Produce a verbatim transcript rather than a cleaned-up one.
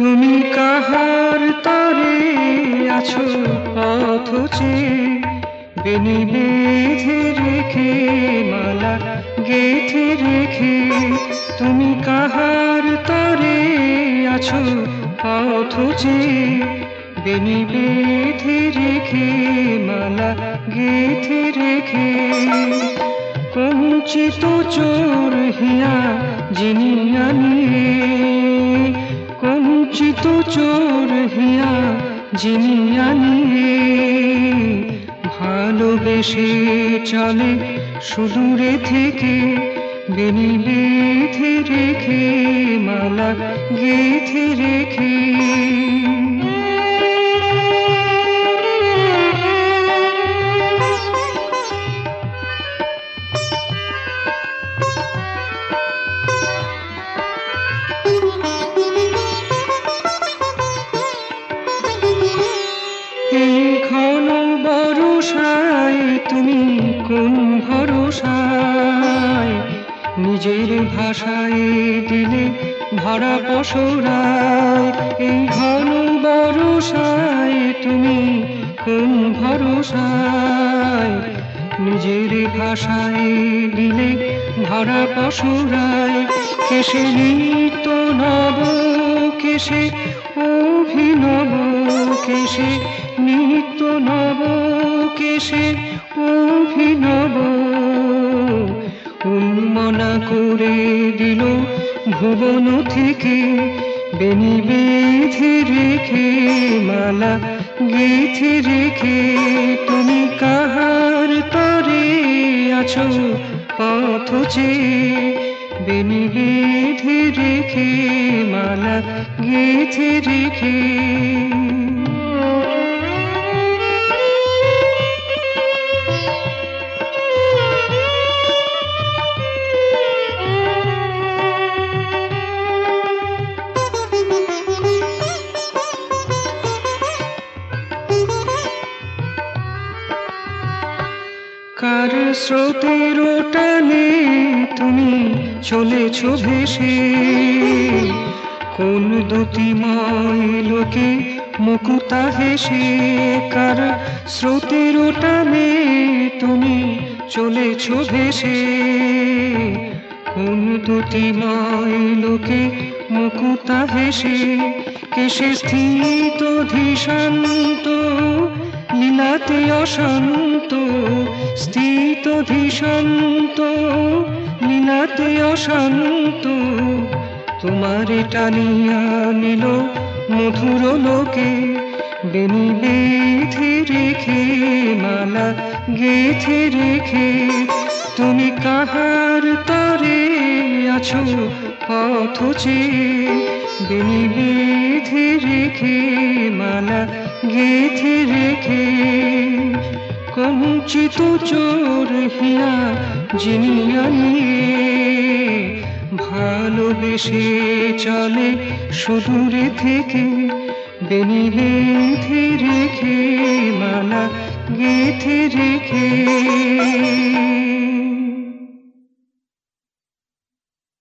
তুমি কাহার তরে আছো পথ চেয়ে, বেনি বেঁধে রেখে মালা গেঁথে রেখে। তুমি কাহার তরে আছো পথ চেয়ে, বেনি বেঁধে রেখে মালা গেঁথে রেখে। কঞ্চিত চোর হিয়া জিনিয়া নিয়ে, কঞ্চিত চোর হিয়া জিনিয়া নিয়ে। ভালোবেসে চলে সুদূরে থেকে, বেনি বেঁধে রেখে মালা গেঁথে রেখে। এই ঘন বরষায় তুমি কোন ভরসায়, নিজের ভাষায় দিলে ভরা পসরায়। এই ঘন বরষায় তুমি কোন ভরসায়, নিজের ভাষায় দিলে ভরা পসরায়। কেশে নিত্য নব, কেশে অভিনব, কেশে নিত্য নব, কেশে অভিনব। উন্মনা করে দিল ভুবন থেকে, বেনি বেঁধে রেখে মালা গেঁথে রেখে। তুমি কাহার তরে আছো পথ চেয়ে, বেনি বেঁধে রেখে মালা গেঁথে রেখে। কার স্রোতের টানে তুমি চলেছ ভেসে, কোন দ্যুতিময় লোকে মুকুতা হেসে। কার স্রোতের টানে তুমি চলেছ ভেসে, কোন দ্যুতিময় লোকে মুকুতা হেসে। কেশে স্থিত ধীশান্ত, লীলাতে অশান্ত, স্থিত ধীশান্ত, লীলাতে অশান্ত। তোমারে টানিয়া নিল মধুর লোকে, বেনি বেঁধে রেখে মালা গেঁথে রেখে। তুমি কাহার তরে আছো পথ চেয়ে, বেনি বেঁধে রেখে মালা গেঁথে রেখে। কঞ্চিত চোর হিয়া জিনিয়া নিয়ে, ভালোবেসে চলে সুদূরে থেকে, বেনি বেঁধে রেখে মালা গেঁথে রেখে।